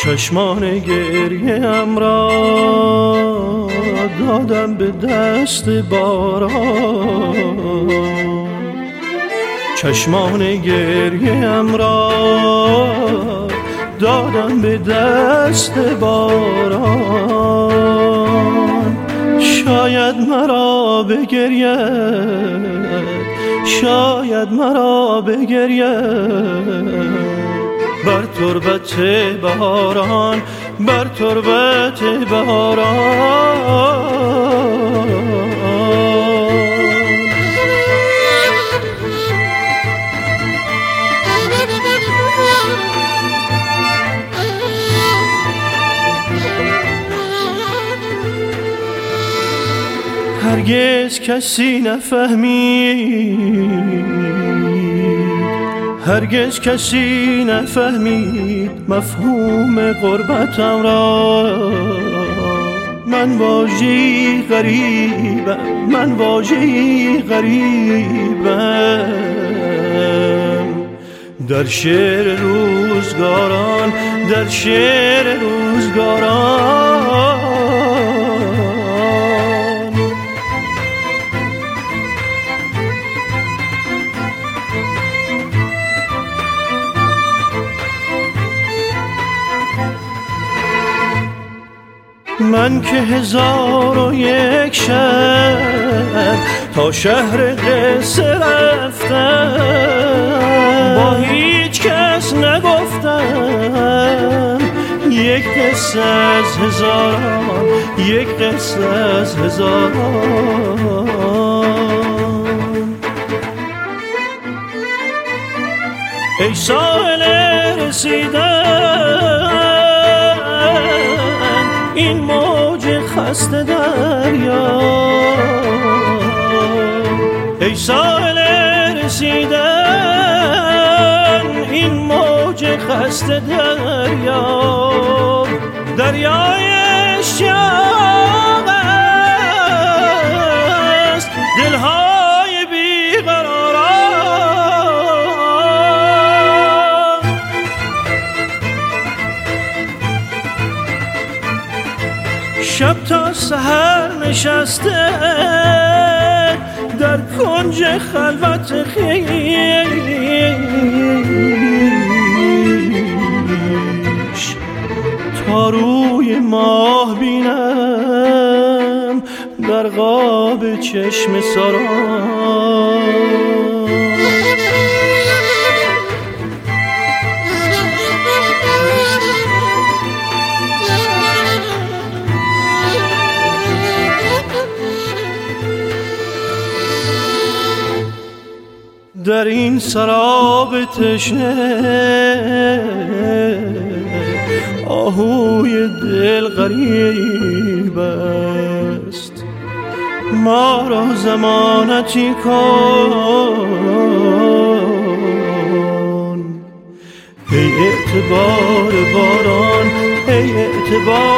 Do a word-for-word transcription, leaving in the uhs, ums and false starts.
چشمان گریم را دادم به دست باران، چشمان گریم را دادم به دست باران. شاید مرا بگرید، شاید مرا بگرید بر تربت بهاران، بر تربت بهاران. هرگز کسی نفهمید، هرگز کسی نفهمید مفهوم غربتم را. من واژه‌ای غریبم، من واژه‌ای غریبم در شعر روزگاران، در شعر روزگاران. من که هزار و یک شب تا شهر قصه رفتم، با هیچ کس نگفتم یک قصه از هزاران، یک قصه از هزاران. ای ساحل رسیدن این موج خسته دریا، ای ساحل رسیدن این موج خسته دریا. دریای اشتیاق است دلهای بیقراران. شب تا سحر نشسته در کنج خلوت خویش، تا روی ماه بینم در قاب چشم ساران. در این سراب تشنه آهوی دل غریب است، ما را ضمانتی کن ای اعتبار باران، ای اعتبار